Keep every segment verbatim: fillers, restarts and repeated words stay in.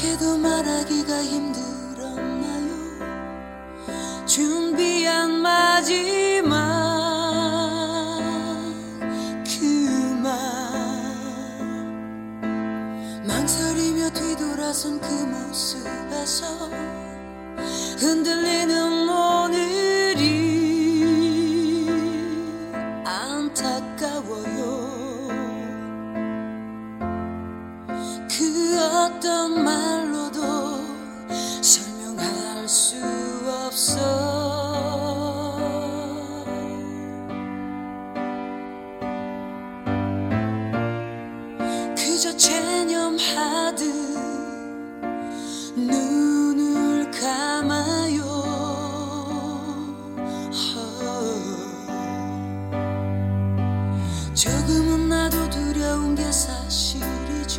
이렇게도 말하기가 힘들었나요? 준비한 마지막 그 말, 망설이며 뒤돌아선 그 모습에서 흔들리는 오늘이 안타까워요. 그 어떤 말로도 설명할 수 없어. 그저 체념하듯 눈을 감아요. 조금은 나도 두려운 게 사실이죠.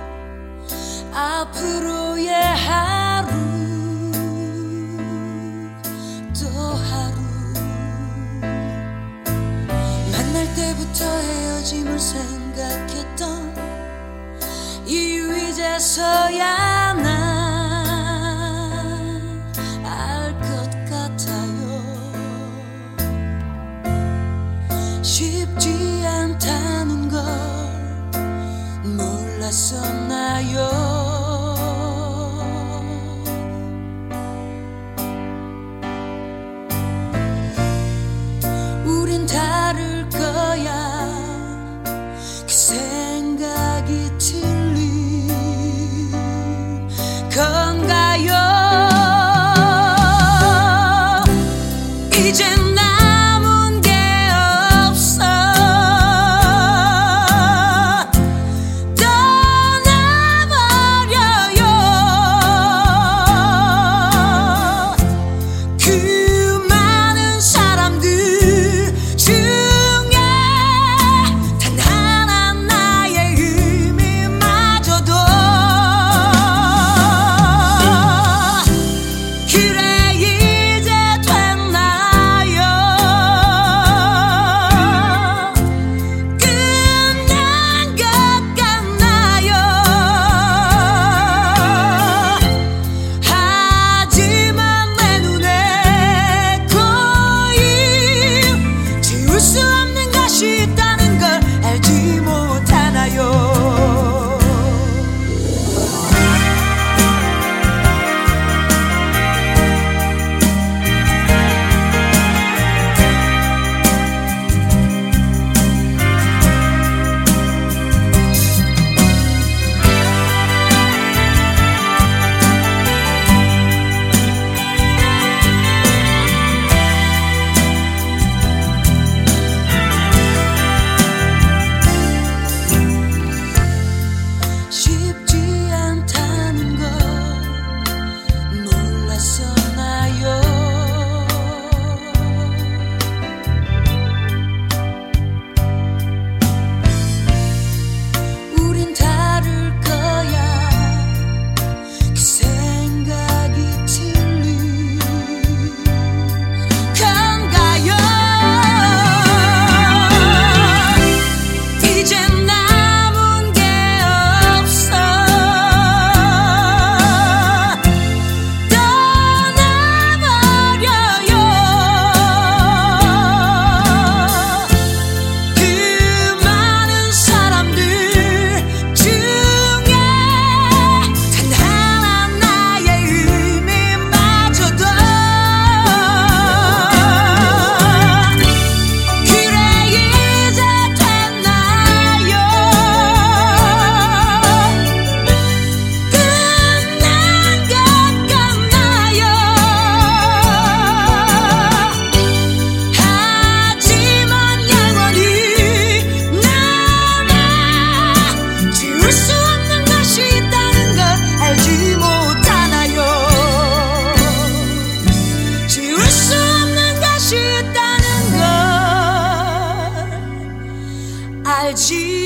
앞으로의 하루 또 하루, 만날 때부터 헤어짐을 생각했던 이유 이제서야 난 알 것 같아요. 쉽지 않다는 걸 몰랐었나요? 우린 다를 거야, 그 생각이 틀린 건가요? 이젠 남은 게 없어. 떠나버려요. 그 많은 사람들 중에 단 하나 나의 의미마저도 그래 이제 됐나요? 끝난 것 같나요? 하지만 내 눈에 거의 지울 수 없는 것이 있다는 걸 알지 못하나요? 쉽지 않다는 걸 몰랐었나요? 우린 다를 거야, 그 생각이 틀린 건가요? 이젠 남은 게 없어. 떠나버려요. 그 많은 사람들 중에 단 하나 나의 의미마저도 그래 이제 됐나요? 끝난 것 같나요? 하지만 영원히 남아 지울 수 없는 것이 있다는 걸 알지 못하나요? 지울 수 없는 것이 있다는 걸 알지